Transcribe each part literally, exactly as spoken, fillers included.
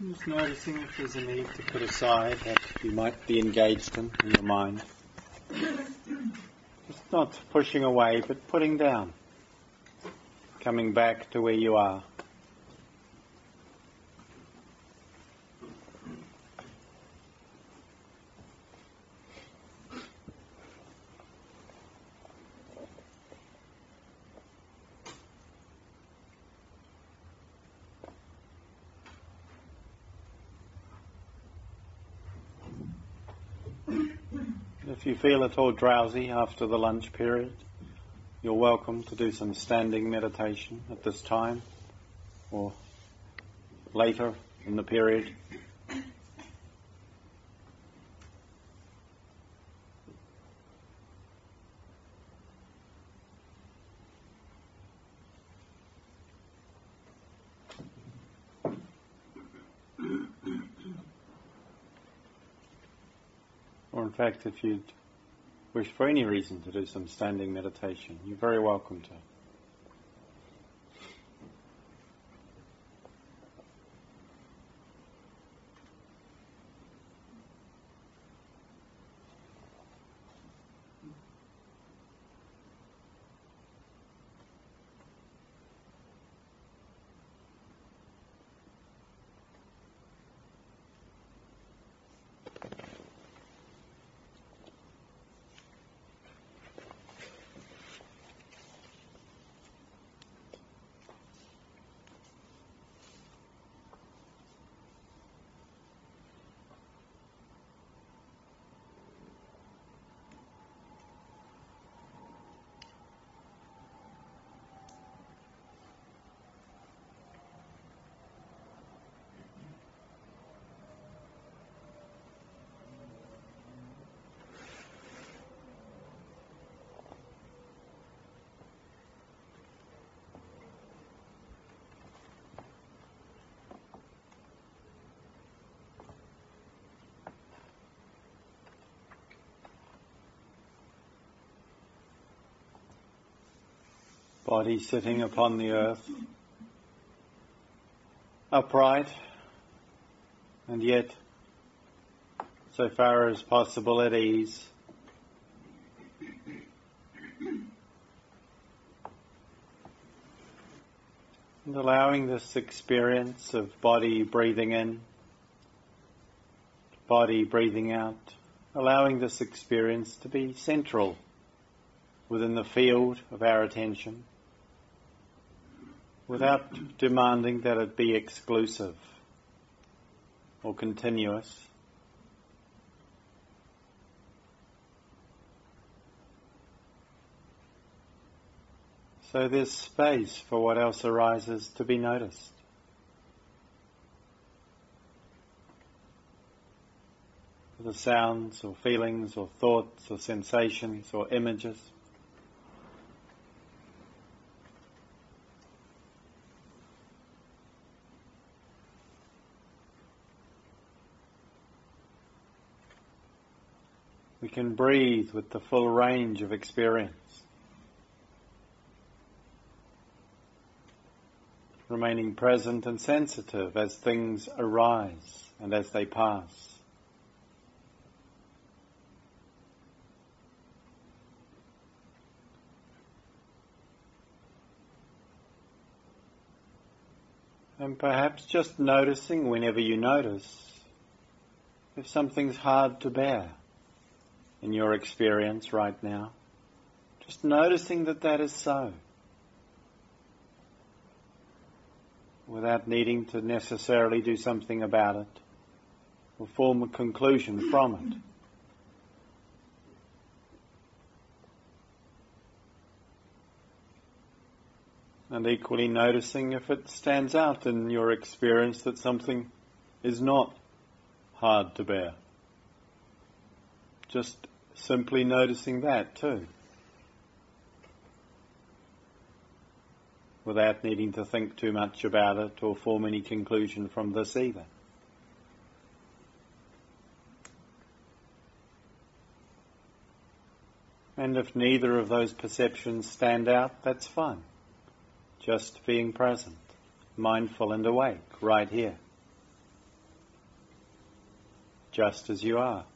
Just noticing if there's a need to put aside that you might be engaged in, in your mind. Just not pushing away, but putting down. Coming back to where you are. If you feel at all drowsy after the lunch period, you're welcome to do some standing meditation at this time or later in the period. Or in fact, if you'd wish for any reason to do some standing meditation, you're very welcome to. Body sitting upon the earth, upright, and yet, so far as possible, at ease. And allowing this experience of body breathing in, body breathing out, allowing this experience to be central within the field of our attention, without demanding that it be exclusive or continuous. So there's space for what else arises to be noticed. For the sounds or feelings or thoughts or sensations or images. We can breathe with the full range of experience, remaining present and sensitive as things arise and as they pass. And perhaps just noticing whenever you notice if something's hard to bear in your experience right now, just noticing that that is so, without needing to necessarily do something about it or form a conclusion from it. And equally noticing if it stands out in your experience that something is not hard to bear. Just simply noticing that too, without needing to think too much about it or form any conclusion from this either. And if neither of those perceptions stand out, that's fine. Just being present, mindful and awake, right here. just as you are.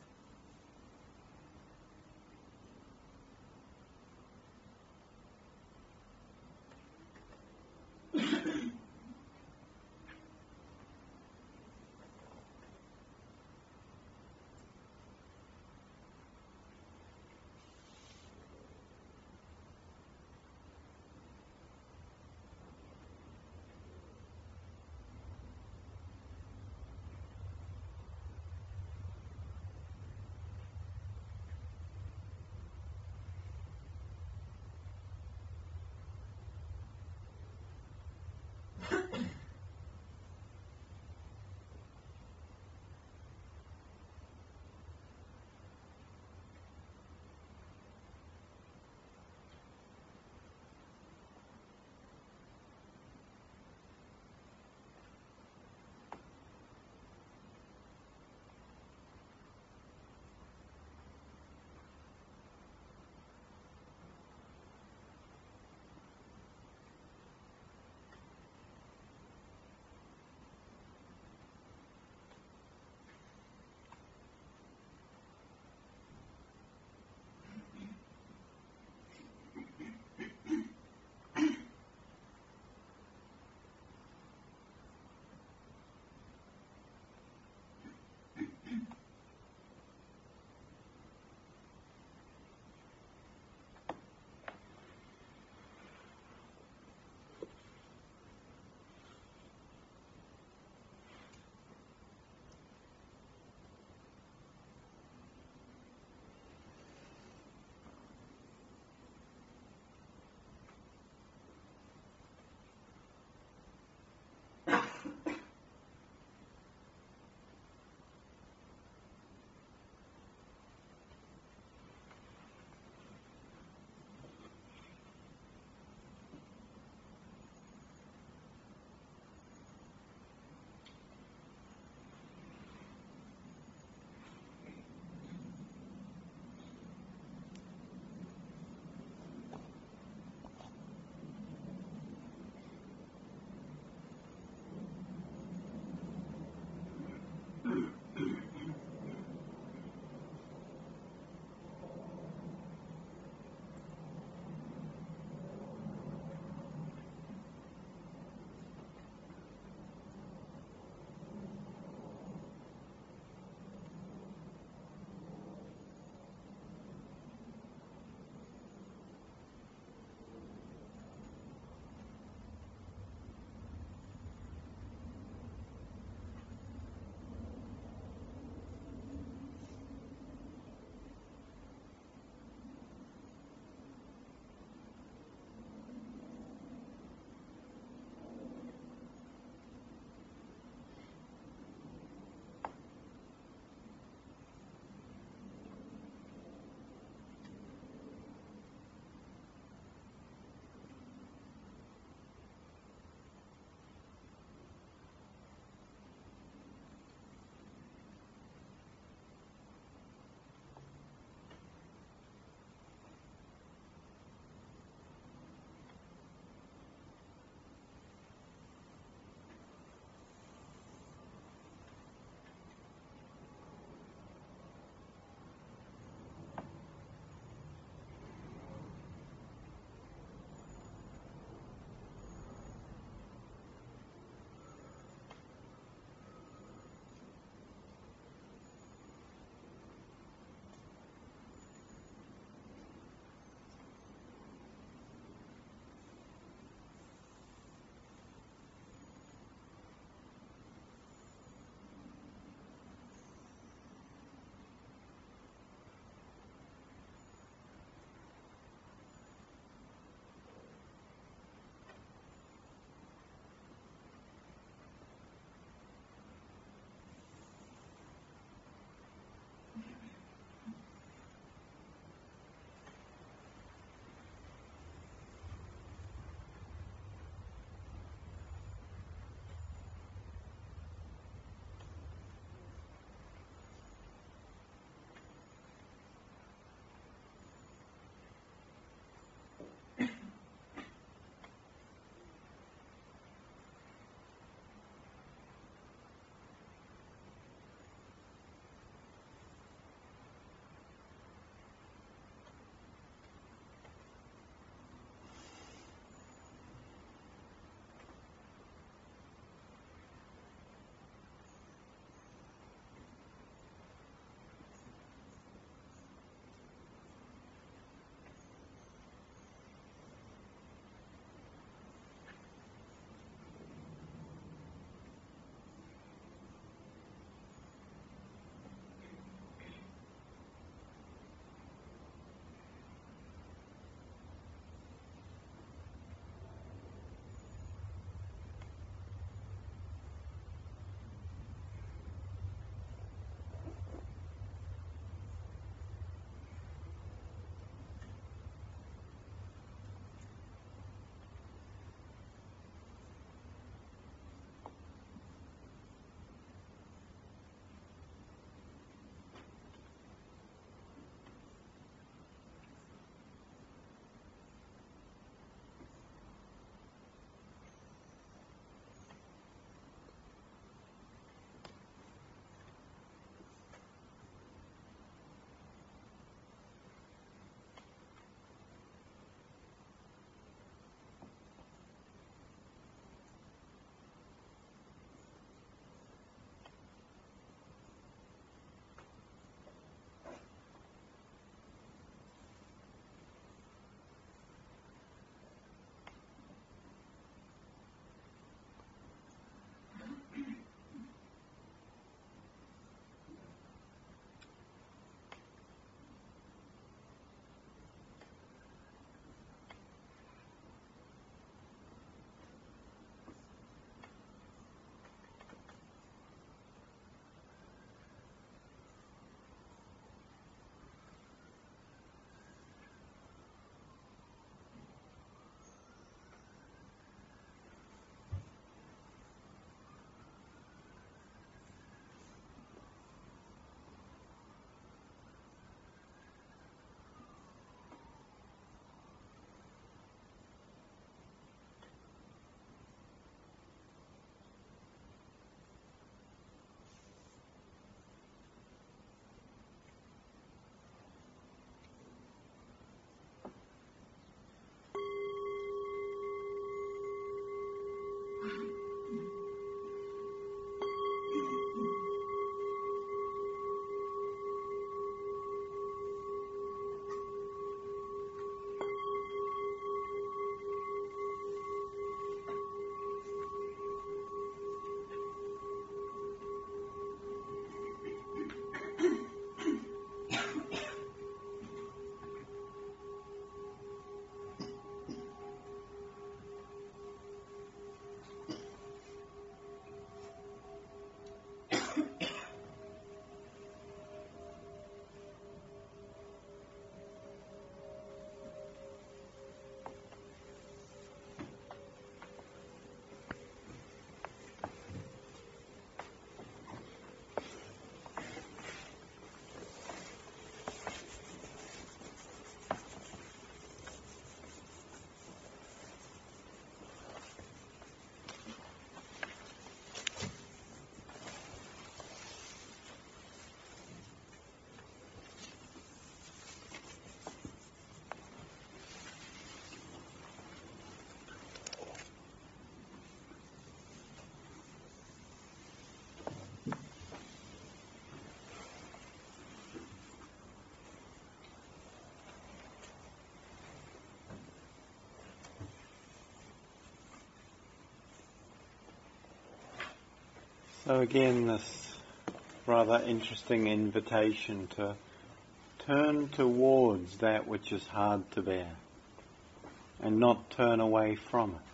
So again, this rather interesting invitation to turn towards that which is hard to bear and not turn away from it.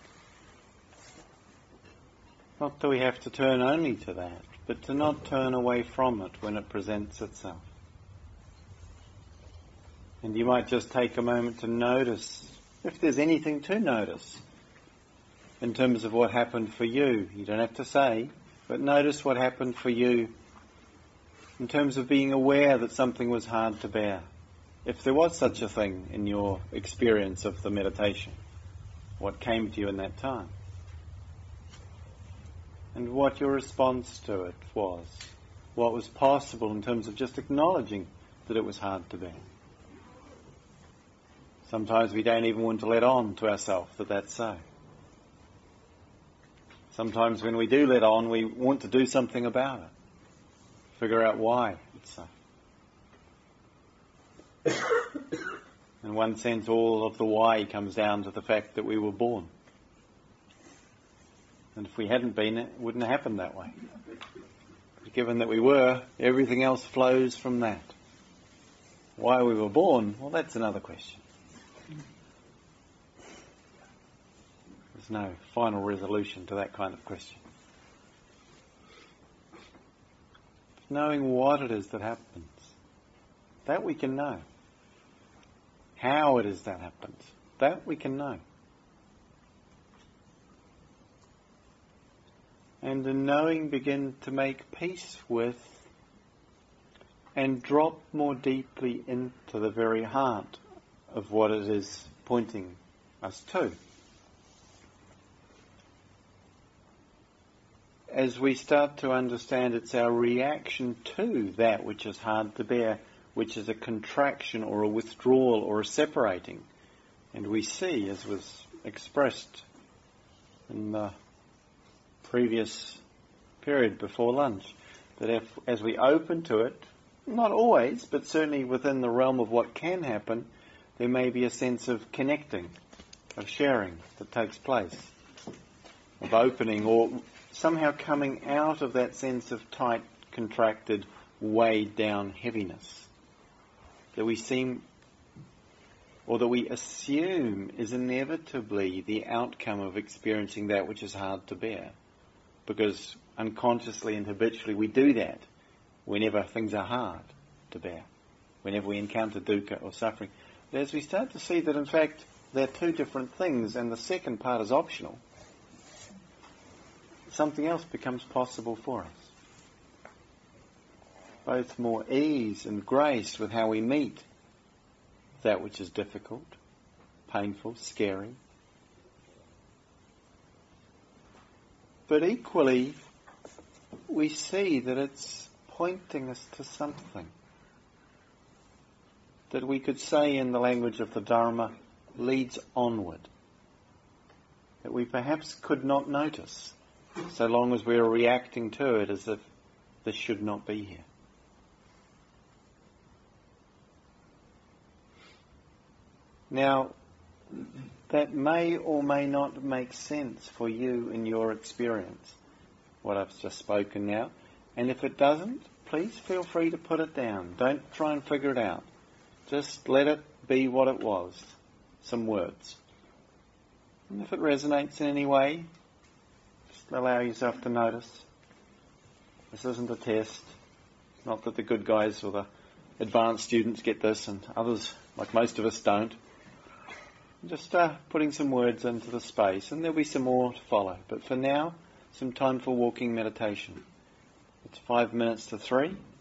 Not that we have to turn only to that, but to not turn away from it when it presents itself. And you might just take a moment to notice, if there's anything to notice, in terms of what happened for you. You don't have to say, but notice what happened for you in terms of being aware that something was hard to bear. If there was such a thing in your experience of the meditation, what came to you in that time? And what your response to it was. What was possible in terms of just acknowledging that it was hard to bear. Sometimes we don't even want to let on to ourselves that that's so. Sometimes when we do let on, we want to do something about it. Figure out why it's so. In one sense, all of the why comes down to the fact that we were born. And if we hadn't been, it wouldn't have happened that way. But given that we were, everything else flows from that. Why we were born, well, that's another question. There's no final resolution to that kind of question. Knowing what it is that happens, that we can know. How it is that happens, that we can know. And in knowing, begin to make peace with and drop more deeply into the very heart of what it is pointing us to. As we start to understand it's our reaction to that which is hard to bear, which is a contraction or a withdrawal or a separating. And we see, as was expressed in the previous period before lunch, that if, as we open to it, not always, but certainly within the realm of what can happen, there may be a sense of connecting, of sharing that takes place, of opening or somehow coming out of that sense of tight, contracted, weighed down heaviness that we seem, or that we assume is inevitably the outcome of experiencing that which is hard to bear. Because unconsciously and habitually we do that whenever things are hard to bear, whenever we encounter dukkha or suffering. But as we start to see that in fact they're two different things and the second part is optional, something else becomes possible for us. Both more ease and grace with how we meet that which is difficult, painful, scary. But equally, we see that it's pointing us to something that we could say in the language of the Dharma leads onward, that we perhaps could not notice so long as we are reacting to it as if this should not be here. Now, that may or may not make sense for you in your experience, what I've just spoken now. And if it doesn't, please feel free to put it down. Don't try and figure it out. Just let it be what it was, some words. And if it resonates in any way, just allow yourself to notice. This isn't a test. Not that the good guys or the advanced students get this and others, like most of us, don't. Just uh, putting some words into the space, and there'll be some more to follow. But for now, some time for walking meditation. It's five minutes to three.